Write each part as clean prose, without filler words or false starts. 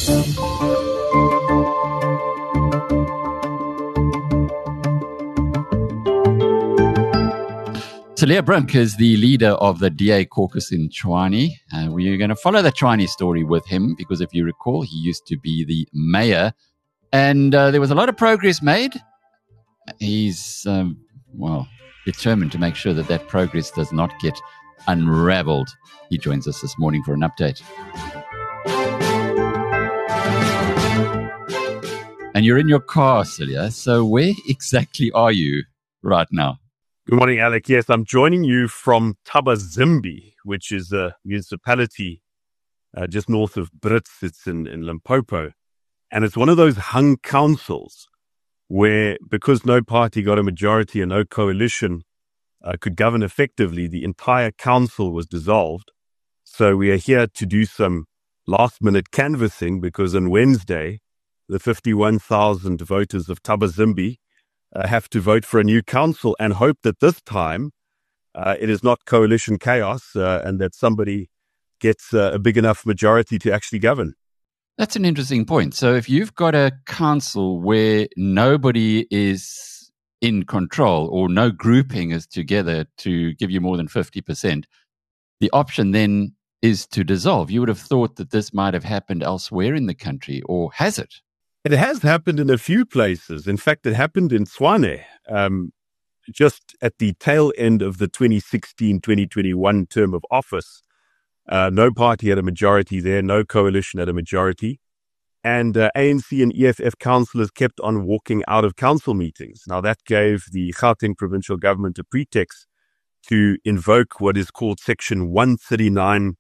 Talia Brink is the leader of the DA caucus in Tshwane. We're going to follow the Tshwane story with him because if you recall, he used to be the mayor and there was a lot of progress made. He's, determined to make sure that that progress does not get unraveled. He joins us this morning for an update. And you're in your car, Celia. So where exactly are you right now? Good morning, Alec. Yes, I'm joining you from Thabazimbi, which is a municipality just north of Brits. It's in Limpopo. And it's one of those hung councils where, because no party got a majority and no coalition could govern effectively, the entire council was dissolved. So we are here to do some last-minute canvassing because on Wednesday, the 51,000 voters of Thabazimbi have to vote for a new council and hope that this time it is not coalition chaos and that somebody gets a big enough majority to actually govern. That's an interesting point. So if you've got a council where nobody is in control or no grouping is together to give you more than 50%, the option then is to dissolve. You would have thought that this might have happened elsewhere in the country, or has it? It has happened in a few places. In fact, it happened in Tshwane, just at the tail end of the 2016-2021 term of office. No party had a majority there, no coalition had a majority. And ANC and EFF councillors kept on walking out of council meetings. Now, that gave the Gauteng provincial government a pretext to invoke what is called Section 139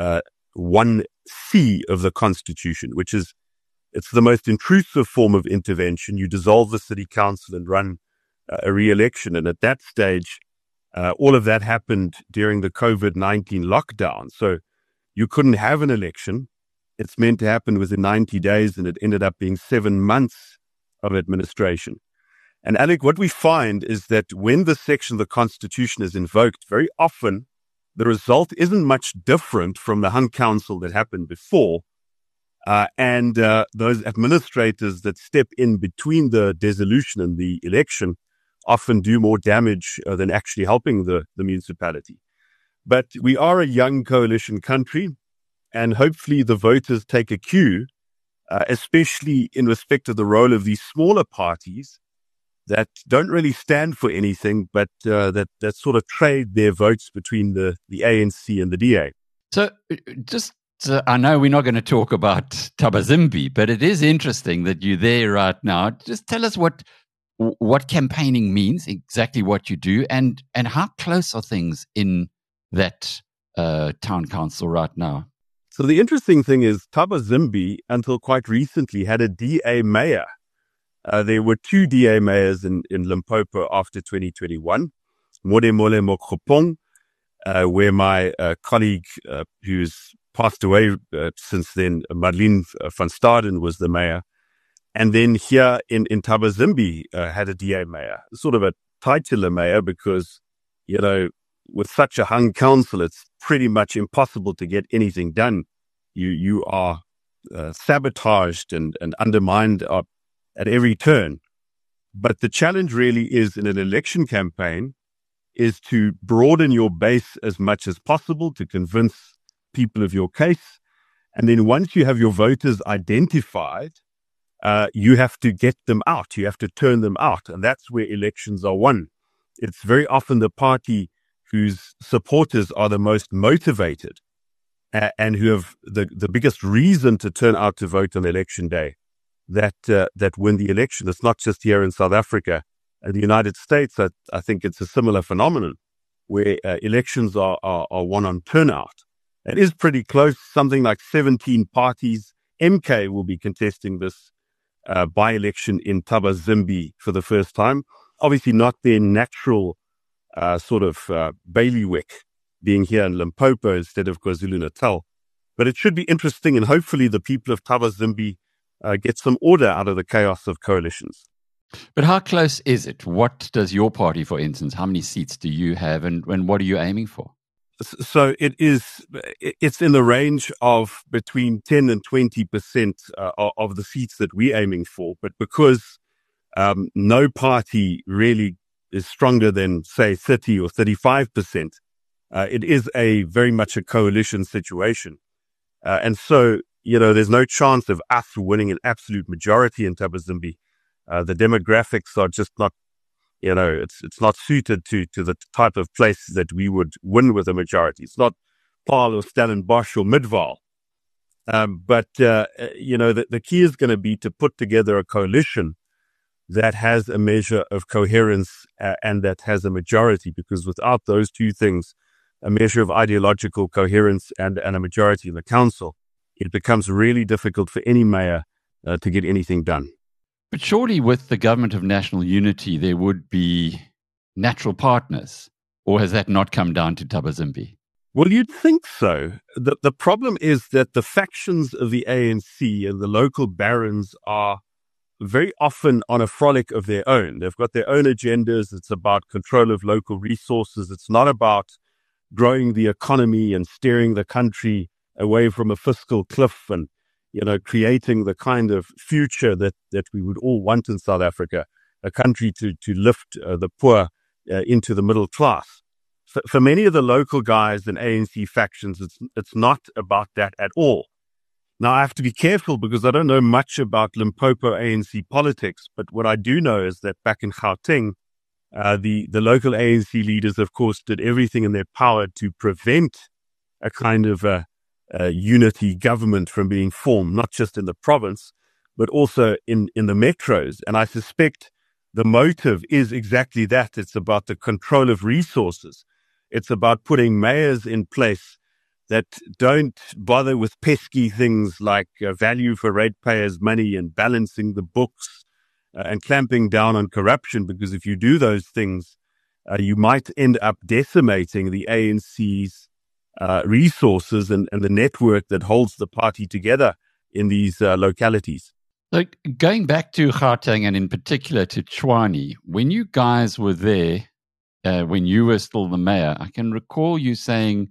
1C of the Constitution, which is it's the most intrusive form of intervention. You dissolve the city council and run a re-election. And at that stage, all of that happened during the COVID-19 lockdown. So you couldn't have an election. It's meant to happen within 90 days, and it ended up being 7 months of administration. And Alec, what we find is that when this section of the Constitution is invoked, very often the result isn't much different from the hung council that happened before. And those administrators that step in between the dissolution and the election often do more damage than actually helping the municipality. But we are a young coalition country, and hopefully the voters take a cue, especially in respect of the role of these smaller parties that don't really stand for anything, but that sort of trade their votes between the ANC and the DA. So I know we're not going to talk about Thabazimbi, but it is interesting that you're there right now. Just tell us what campaigning means, exactly what you do, and how close are things in that town council right now? So the interesting thing is Thabazimbi, until quite recently, had a DA mayor. There were two DA mayors in Limpopo after 2021, Modemole Mokgopong, where my colleague who's passed away since then, Marlene van Staden, was the mayor. And then here in Thabazimbi had a DA mayor, sort of a titular mayor because, with such a hung council, it's pretty much impossible to get anything done. You are sabotaged and undermined at every turn. But the challenge really is in an election campaign is to broaden your base as much as possible to convince people of your case. And then once you have your voters identified, you have to get them out. You have to turn them out. And that's where elections are won. It's very often the party whose supporters are the most motivated and who have the biggest reason to turn out to vote on election day that win the election. It's not just here in South Africa. In the United States, I think it's a similar phenomenon where elections are won on turnout. It is pretty close, something like 17 parties. MK will be contesting this by-election in Thabazimbi for the first time. Obviously not their natural bailiwick, being here in Limpopo instead of KwaZulu-Natal. But it should be interesting, and hopefully the people of Thabazimbi get some order out of the chaos of coalitions. But how close is it? What does your party, for instance, how many seats do you have, and what are you aiming for? So it's in the range of between 10 and 20% of the seats that we're aiming for. But because no party really is stronger than, say, 30 or 35%, it is very much a coalition situation. And so, there's no chance of us winning an absolute majority in Thabazimbi. The demographics are just not, it's not suited to the type of place that we would win with a majority. It's not Paarl or Stellenbosch or Midvaal. But the key is going to be to put together a coalition that has a measure of coherence and that has a majority, because without those two things, a measure of ideological coherence and a majority in the council, it becomes really difficult for any mayor to get anything done. But surely with the government of national unity, there would be natural partners, or has that not come down to Thabazimbi? Well, you'd think so. The problem is that the factions of the ANC and the local barons are very often on a frolic of their own. They've got their own agendas. It's about control of local resources. It's not about growing the economy and steering the country away from a fiscal cliff and, creating the kind of future that we would all want in South Africa, a country to lift the poor into the middle class. For many of the local guys and ANC factions, it's not about that at all. Now, I have to be careful because I don't know much about Limpopo ANC politics, but what I do know is that back in Gauteng, the local ANC leaders, of course, did everything in their power to prevent a kind of a unity government from being formed, not just in the province, but also in the metros. And I suspect the motive is exactly that. It's about the control of resources. It's about putting mayors in place that don't bother with pesky things like value for ratepayers' money and balancing the books and clamping down on corruption, because if you do those things, you might end up decimating the ANC's resources and the network that holds the party together in these localities. So going back to Gauteng and in particular to Tshwane, when you guys were there, when you were still the mayor, I can recall you saying,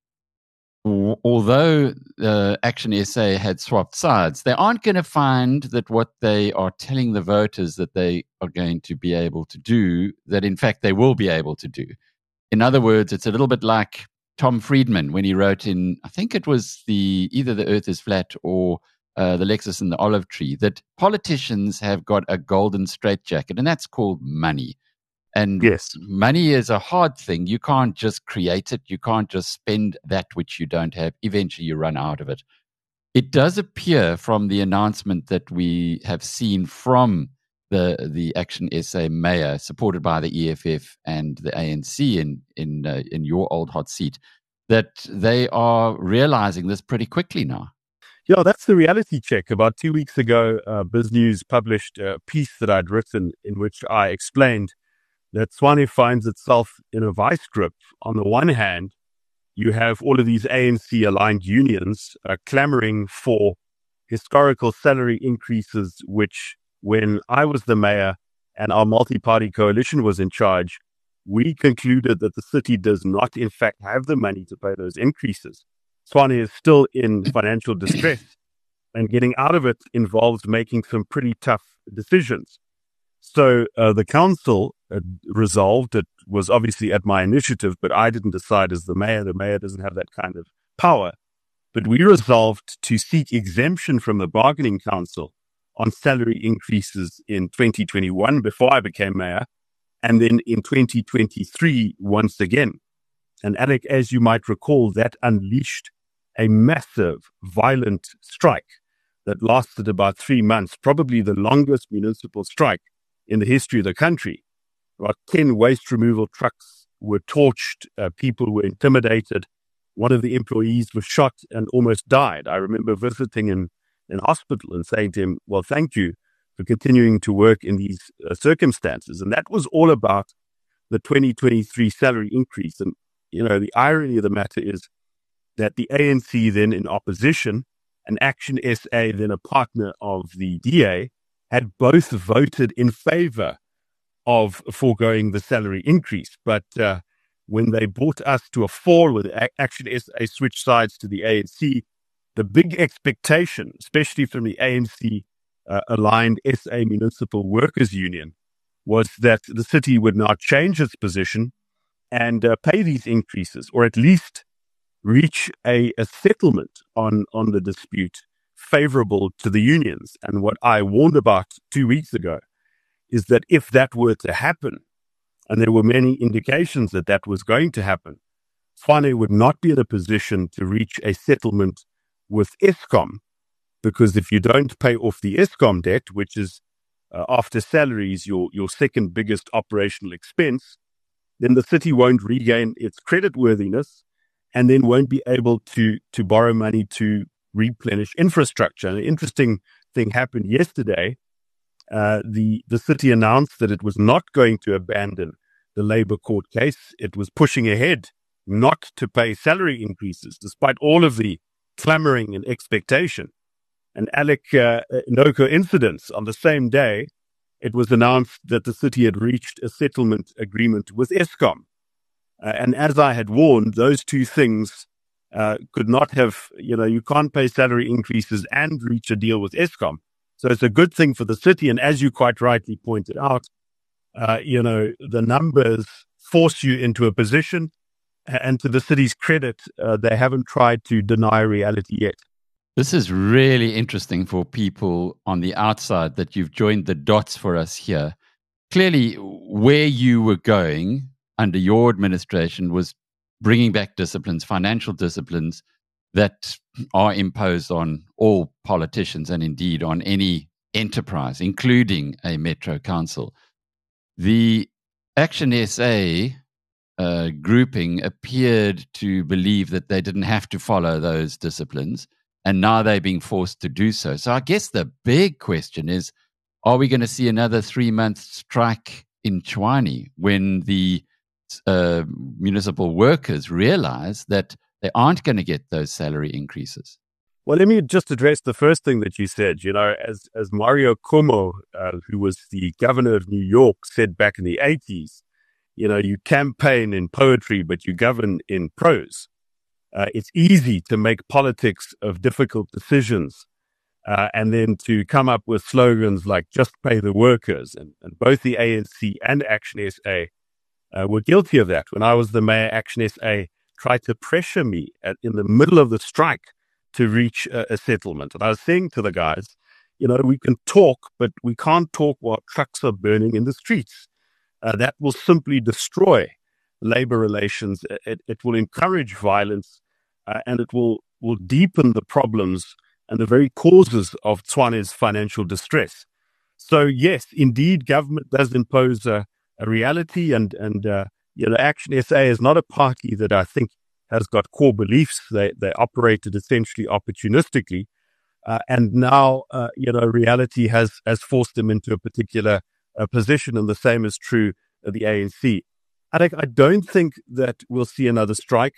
although Action SA had swapped sides, they aren't going to find that what they are telling the voters that they are going to be able to do, that in fact they will be able to do. In other words, it's a little bit like Tom Friedman when he wrote in, I think it was either The Earth is Flat or the Lexus and the Olive Tree, that politicians have got a golden straitjacket, and that's called money. And yes, money is a hard thing. You can't just create it. You can't just spend that which you don't have. Eventually, you run out of it. It does appear from the announcement that we have seen from the Action SA mayor, supported by the EFF and the ANC in your old hot seat, that they are realizing this pretty quickly now. Yeah, that's the reality check. About 2 weeks ago, BizNews published a piece that I'd written in which I explained that Tshwane finds itself in a vice grip. On the one hand, you have all of these ANC-aligned unions clamoring for historical salary increases, which, when I was the mayor and our multi-party coalition was in charge, we concluded that the city does not, in fact, have the money to pay those increases. Tshwane is still in financial distress, and getting out of it involves making some pretty tough decisions. So the council resolved, it was obviously at my initiative, but I didn't decide as the mayor. The mayor doesn't have that kind of power. But we resolved to seek exemption from the bargaining council on salary increases in 2021 before I became mayor, and then in 2023 once again. And Alec, as you might recall, that unleashed a massive, violent strike that lasted about 3 months, probably the longest municipal strike in the history of the country. About 10 waste removal trucks were torched. People were intimidated. One of the employees was shot and almost died. I remember visiting in hospital and saying to him, well, thank you for continuing to work in these circumstances. And that was all about the 2023 salary increase. And, the irony of the matter is that the ANC then in opposition and Action SA, then a partner of the DA, had both voted in favor of foregoing the salary increase. But when they brought us to a fall with Action SA switched sides to the ANC, the big expectation, especially from the ANC aligned SA Municipal Workers Union, was that the city would now change its position and pay these increases, or at least reach a settlement on the dispute favorable to the unions. And what I warned about 2 weeks ago is that if that were to happen, and there were many indications that that was going to happen, Tshwane would not be in a position to reach a settlement with Eskom, because if you don't pay off the Eskom debt, which is after salaries your second biggest operational expense, then the city won't regain its creditworthiness and then won't be able to borrow money to replenish infrastructure. And an interesting thing happened yesterday. The city announced that it was not going to abandon the labor court case. It was pushing ahead not to pay salary increases, despite all of the clamoring and expectation. And Alec, no coincidence, on the same day, it was announced that the city had reached a settlement agreement with Eskom. And as I had warned, those two things could not have, you can't pay salary increases and reach a deal with Eskom. So it's a good thing for the city. And as you quite rightly pointed out, the numbers force you into a position. And to the city's credit, they haven't tried to deny reality yet. This is really interesting for people on the outside that you've joined the dots for us here. Clearly, where you were going under your administration was bringing back disciplines, financial disciplines that are imposed on all politicians and indeed on any enterprise, including a Metro Council. The Action SA grouping appeared to believe that they didn't have to follow those disciplines, and now they're being forced to do so. So I guess the big question is, are we going to see another 3-month strike in Tshwane when the municipal workers realize that they aren't going to get those salary increases? Well, let me just address the first thing that you said. As Mario Cuomo, who was the governor of New York, said back in the 80s, you campaign in poetry, but you govern in prose. It's easy to make politics of difficult decisions and then to come up with slogans like just pay the workers. And both the ANC and Action SA were guilty of that. When I was the mayor, Action SA tried to pressure me in the middle of the strike to reach a settlement. And I was saying to the guys, we can talk, but we can't talk while trucks are burning in the streets. That will simply destroy labor relations. It will encourage violence. And it will deepen the problems and the very causes of Tshwane's financial distress. So, yes, indeed, government does impose a reality. And Action SA is not a party that I think has got core beliefs. They operated essentially opportunistically. And now, reality has forced them into a particular position. And the same is true of the ANC. I don't think that we'll see another strike.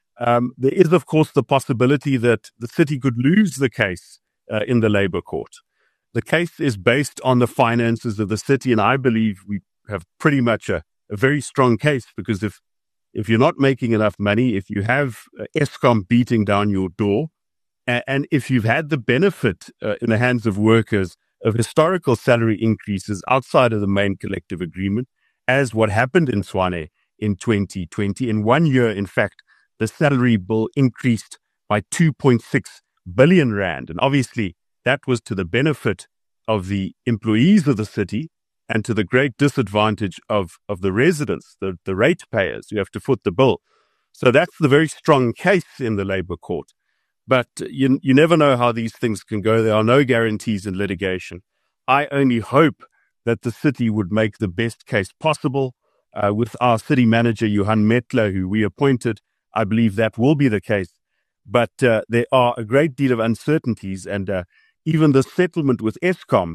There is, of course, the possibility that the city could lose the case in the labor court. The case is based on the finances of the city, and I believe we have pretty much a very strong case, because if you're not making enough money, if you have Eskom beating down your door, and if you've had the benefit in the hands of workers of historical salary increases outside of the main collective agreement, as what happened in Tshwane in 2020, in 1 year, in fact, the salary bill increased by 2.6 billion rand. And obviously, that was to the benefit of the employees of the city and to the great disadvantage of the residents, the ratepayers who have to foot the bill. So that's the very strong case in the labor court. But you never know how these things can go. There are no guarantees in litigation. I only hope that the city would make the best case possible. With our city manager, Johan Metler, who we appointed, I believe that will be the case. But there are a great deal of uncertainties, and even the settlement with Eskom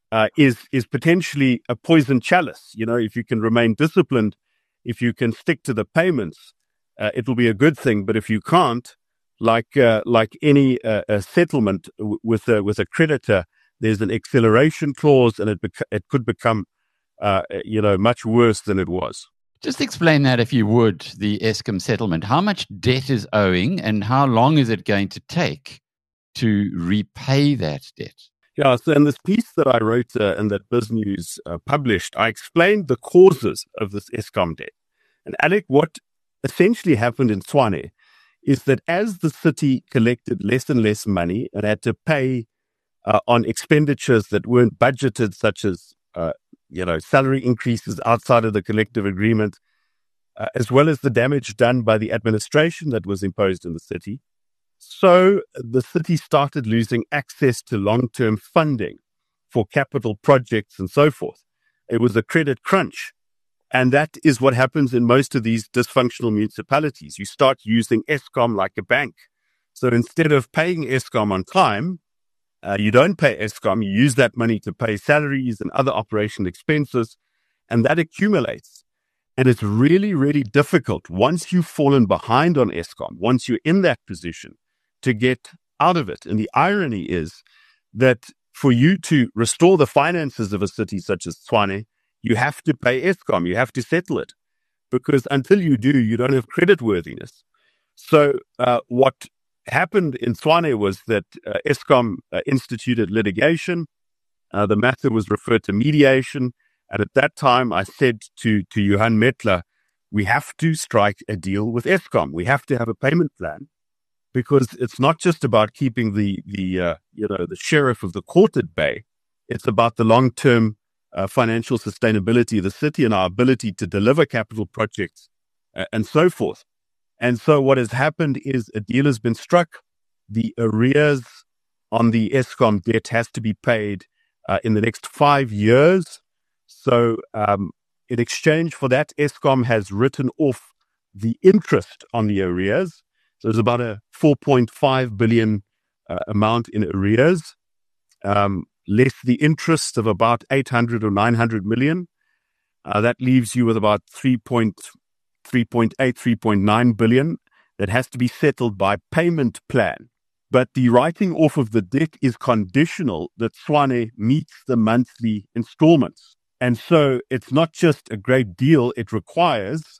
is potentially a poison chalice. If you can remain disciplined, if you can stick to the payments, it will be a good thing. But if you can't, like any settlement with a creditor, there's an acceleration clause, and it could become much worse than it was. Just explain that, if you would, the Eskom settlement. How much debt is owing and how long is it going to take to repay that debt? Yeah, so in this piece that I wrote and that BizNews published, I explained the causes of this Eskom debt. And Alec, what essentially happened in Tshwane is that as the city collected less and less money and had to pay on expenditures that weren't budgeted, such as salary increases outside of the collective agreement, as well as the damage done by the administration that was imposed in the city. So the city started losing access to long-term funding for capital projects and so forth. It was a credit crunch. And that is what happens in most of these dysfunctional municipalities. You start using Eskom like a bank. So instead of paying Eskom on time, you don't pay Eskom. You use that money to pay salaries and other operational expenses, and that accumulates. And it's really, really difficult once you've fallen behind on Eskom, once you're in that position, to get out of it. And the irony is that for you to restore the finances of a city such as Tshwane, you have to pay Eskom, you have to settle it, because until you do, you don't have creditworthiness. So what happened in Tshwane was that Eskom instituted litigation. The matter was referred to mediation. And at that time, I said to Johan Metler, we have to strike a deal with Eskom. We have to have a payment plan, because it's not just about keeping the sheriff of the court at bay. It's about the long-term financial sustainability of the city and our ability to deliver capital projects and so forth. And so what has happened is a deal has been struck. The arrears on the Eskom debt has to be paid in the next 5 years. So in exchange for that, Eskom has written off the interest on the arrears. So there's about a 4.5 billion amount in arrears, less the interest of about 800 or 900 million. That leaves you with about 3.8, 3.9 billion that has to be settled by payment plan. But the writing off of the debt is conditional that Tshwane meets the monthly installments. And so it's not just a great deal, it requires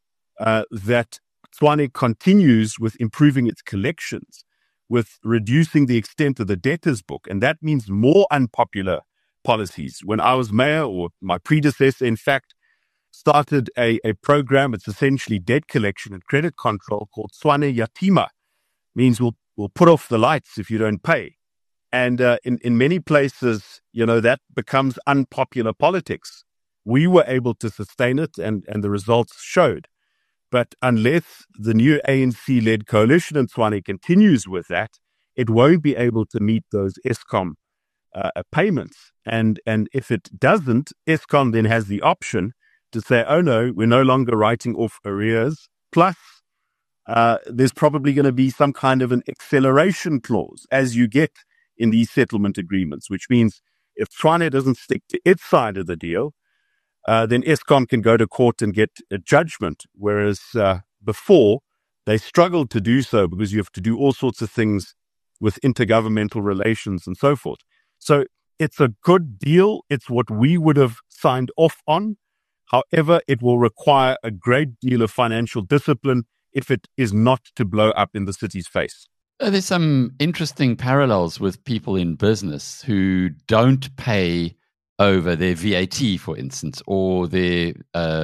that Tshwane continues with improving its collections, with reducing the extent of the debtors book. And that means more unpopular policies. When I was mayor, or my predecessor, in fact, started a program, it's essentially debt collection and credit control, called Tshwane Yatima. Means we'll put off the lights if you don't pay. And in many places, that becomes unpopular politics. We were able to sustain it, and the results showed. But unless the new ANC-led coalition in Tshwane continues with that, it won't be able to meet those Eskom payments. And if it doesn't, Eskom then has the option to say, oh no, we're no longer writing off arrears. Plus, there's probably going to be some kind of an acceleration clause as you get in these settlement agreements, which means if Tshwane doesn't stick to its side of the deal, then Eskom can go to court and get a judgment, whereas before they struggled to do so because you have to do all sorts of things with intergovernmental relations and so forth. So it's a good deal. It's what we would have signed off on. However, it will require a great deal of financial discipline if it is not to blow up in the city's face. There's some interesting parallels with people in business who don't pay over their VAT, for instance, or their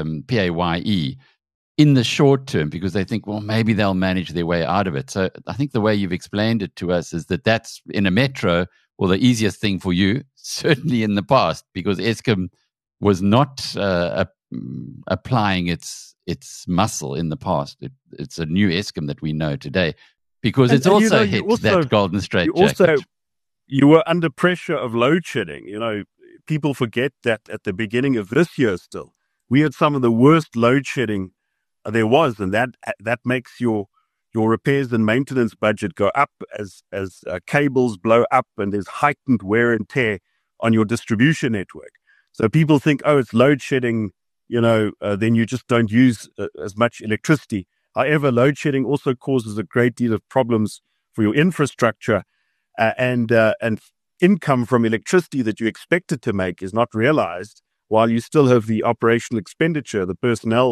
PAYE in the short term because they think, well, maybe they'll manage their way out of it. So I think the way you've explained it to us is that that's in a metro, well, the easiest thing for you, certainly in the past, because Eskom was not applying its muscle in the past. It's a new Eskom that we know today because it's also hit that golden straitjacket. You were under pressure of load shedding. People forget that at the beginning of this year still, we had some of the worst load shedding there was, and that makes your repairs and maintenance budget go up as cables blow up and there's heightened wear and tear on your distribution network. So people think, oh, it's load shedding, then you just don't use as much electricity. However, load shedding also causes a great deal of problems for your infrastructure and income from electricity that you expected to make is not realized while you still have the operational expenditure, the personnel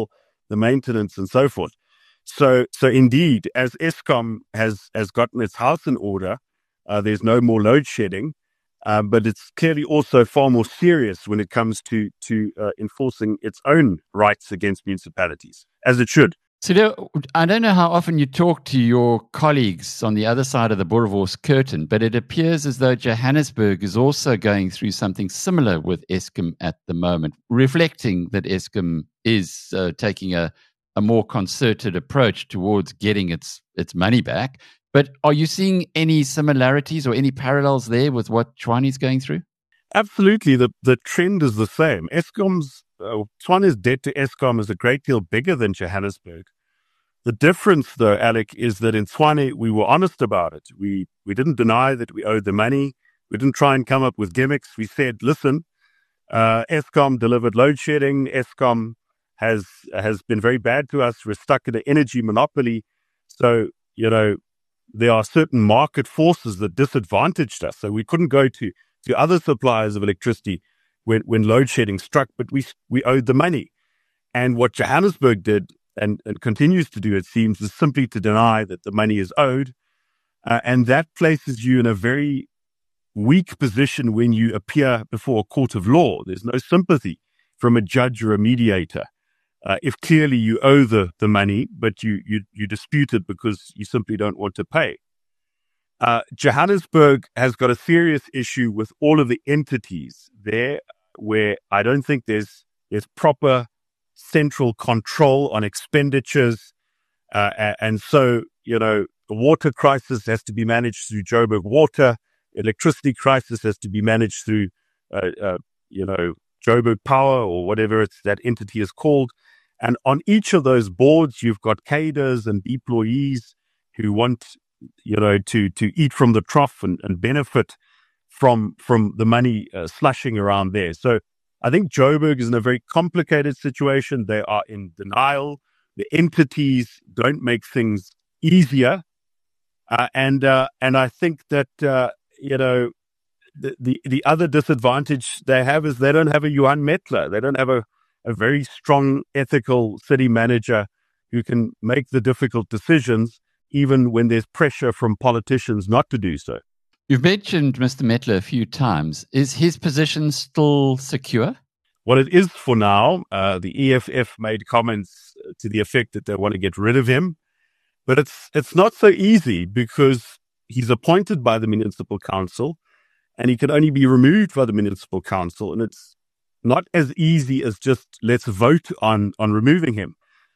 the maintenance and so forth. So indeed, as Eskom has gotten its house in order, there's no more load shedding, but it's clearly also far more serious when it comes to enforcing its own rights against municipalities, as it should. So I don't know how often you talk to your colleagues on the other side of the Boerewors curtain, but it appears as though Johannesburg is also going through something similar with Eskom at the moment, reflecting that Eskom is taking a more concerted approach towards getting its money back. But are you seeing any similarities or any parallels there with what Tshwane is going through? Absolutely. The trend is the same. Tshwane's debt to Eskom is a great deal bigger than Johannesburg. The difference, though, Alec, is that in Tshwane, we were honest about it. We didn't deny that we owed the money. We didn't try and come up with gimmicks. We said, listen, Eskom delivered load shedding. Eskom has been very bad to us. We're stuck in an energy monopoly. So, there are certain market forces that disadvantaged us. So we couldn't go to other suppliers of electricity when load shedding struck, but we owed the money. And what Johannesburg did and continues to do, it seems, is simply to deny that the money is owed. And that places you in a very weak position when you appear before a court of law. There's no sympathy from a judge or a mediator. If clearly you owe the money, but you dispute it because you simply don't want to pay. Johannesburg has got a serious issue with all of the entities there, where I don't think there's proper central control on expenditures. And so, the water crisis has to be managed through Joburg Water. Electricity crisis has to be managed through, Joburg Power or whatever that entity is called. And on each of those boards, you've got cadres and employees who want, to eat from the trough and benefit from the money slushing around there. So I think Joburg is in a very complicated situation. They are in denial. The entities don't make things easier. And I think that, the other disadvantage they have is they don't have a Johan Metler. They don't have a very strong, ethical city manager who can make the difficult decisions, even when there's pressure from politicians not to do so. You've mentioned Mr. Metler a few times. Is his position still secure? Well, it is for now. The EFF made comments to the effect that they want to get rid of him. But it's not so easy, because he's appointed by the municipal council and he can only be removed by the municipal council. And it's not as easy as just let's vote on removing him.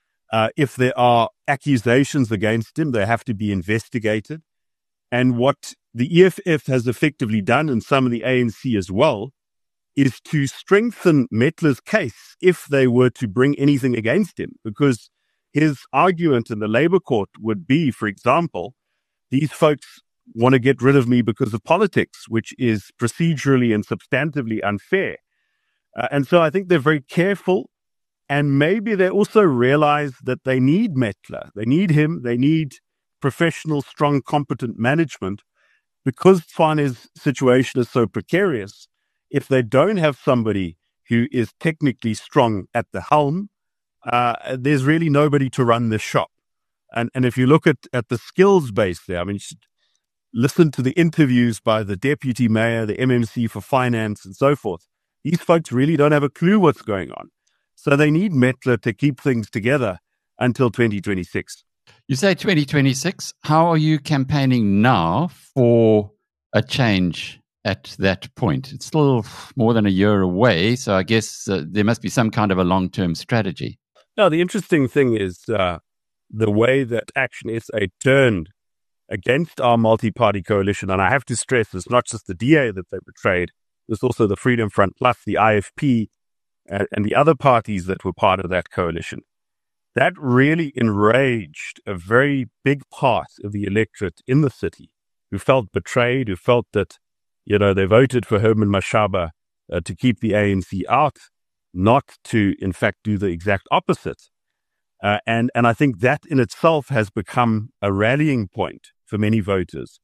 If there are accusations against him, they have to be investigated. And what the EFF has effectively done, and some of the ANC as well, is to strengthen Metler's case if they were to bring anything against him. Because his argument in the Labour Court would be, for example, these folks want to get rid of me because of politics, which is procedurally and substantively unfair. And so I think they're very careful, and maybe they also realize that they need Metler. They need him. They need professional, strong, competent management, because Tshwane's situation is so precarious. If they don't have somebody who is technically strong at the helm, there's really nobody to run the shop. And if you look at the skills base there, I mean, you should listen to the interviews by the deputy mayor, the MMC for finance, and so forth. These folks really don't have a clue what's going on. So they need Metler to keep things together until 2026. You say 2026. How are you campaigning now for a change at that point? It's still more than a year away, so I guess there must be some kind of a long-term strategy. Now, the interesting thing is the way that Action SA turned against our multi-party coalition, and I have to stress, it's not just the DA that they betrayed, there's also the Freedom Front Plus, the IFP, and the other parties that were part of that coalition. That really enraged a very big part of the electorate in the city, who felt betrayed, who felt that, they voted for Herman Mashaba to keep the ANC out, not to, in fact, do the exact opposite. And I think that in itself has become a rallying point for many voters.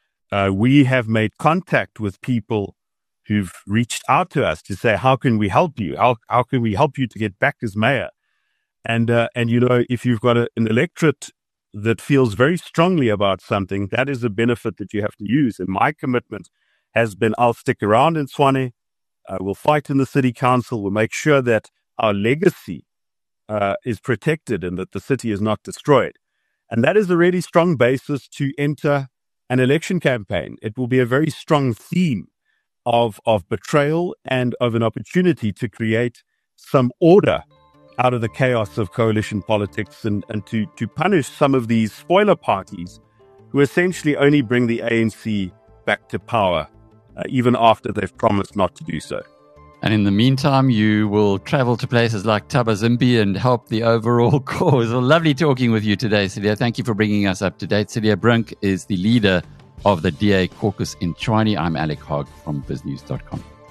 We have made contact with people who've reached out to us to say, how can we help you? How can we help you to get back as mayor? And if you've got an electorate that feels very strongly about something, that is a benefit that you have to use. And my commitment has been, I'll stick around in Tshwane. We'll fight in the city council. We'll make sure that our legacy is protected and that the city is not destroyed. And that is a really strong basis to enter an election campaign. It will be a very strong theme of betrayal and of an opportunity to create some order out of the chaos of coalition politics and to punish some of these spoiler parties who essentially only bring the ANC back to power, even after they've promised not to do so. And in the meantime, you will travel to places like Thabazimbi and help the overall cause. Well, lovely talking with you today, Cilliers. Thank you for bringing us up to date. Cilliers Brink is the leader of the DA caucus in Tshwane. I'm Alec Hogg from biznews.com.